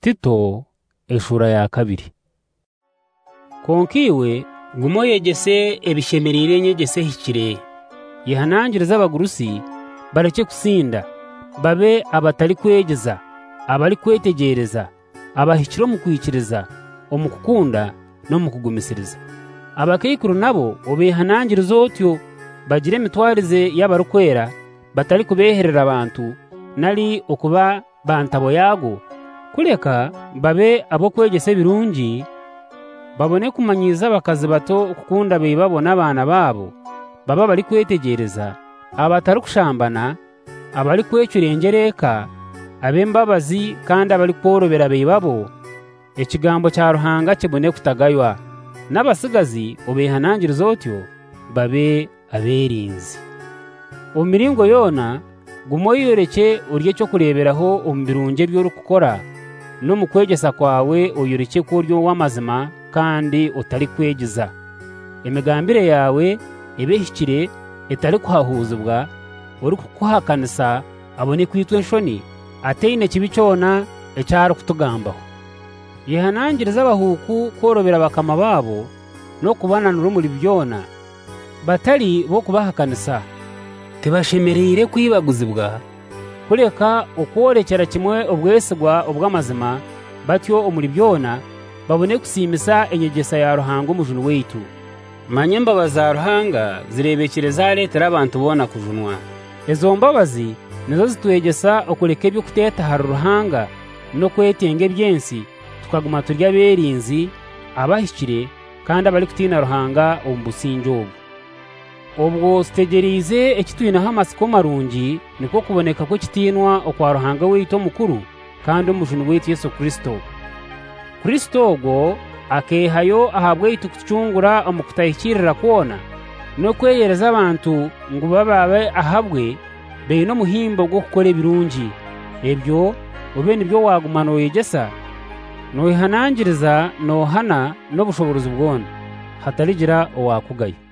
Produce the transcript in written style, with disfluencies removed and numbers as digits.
Tito eshura ya kabiri. Konkiwe gumo yegese ebishemerire nyegese hikire yihanangiriza abagurusi bareke kusinda babe abatali kwegeza abali kwetegereza abahikiro mu kwikiriza omukukunda no mu kugumisiriza abakayikuru nabo obehanangiriza otyo bagire mitwarize y'abarukwera batali kubeherera abantu nali okuba bantabo yago kuleka babe abo kwegese birungi babone kumanyiza bakazi bato kukunda bebabona abana babo baba bali kwetegereza abatari kushambana abali kwecurengereka abembabazi kandi abali kworobera bebabo ekigambo cya Ruhanga kibone kutagaywa n'abasigazi obehanangiriza otyo babe aberinzi omiringo yona gumo yoreke urye cyo kureberaho ombirunge byo rukukora no mu kwegesa kwawe uyoreke kuryo w'amazima kandi utari kwegeza emigambire yawe ebehikire etari kuhahuzubwa uri kuhakanisa abone kwitwe nshoni ateine kibicona ecyaro kutugambaho yihanangiriza abahuku korobera bakama babo no kubananura muri byona batari bo kubahakanisa tibashemerire kwibaguzibwa kureka ukworekera kimwe obwesigwa obw'amazima batyo omuri byona babone kusimisa enyegesa ya Ruhanga omujunu weitu manye mbabazi za Ruhanga zirebekereza letera abantu bona kujunwa ezo mbabazi nizo zitwegesa okureka ebyo kuteta har Ruhanga no kwetenge byensi tukaguma turya berinzi abahikire kandi abali kutina Ruhanga ombusinjo obwo stegerize ekitwina hamasiko marungi niko kuboneka ko kitinwa okwa Ruhanga weitu mukuru kandi omujunu weitu Yesu Kristo go akehayo ahabwe itukucungura omukutayikirira kwona no kweyereza abantu ngo bababe ahabwe beino muhimbo gwo gukora ebirungi ebyo obe nibyo wagumana oyegesa no ihanangiriza no hana no bushoboruzi bwona hataligira owakugaya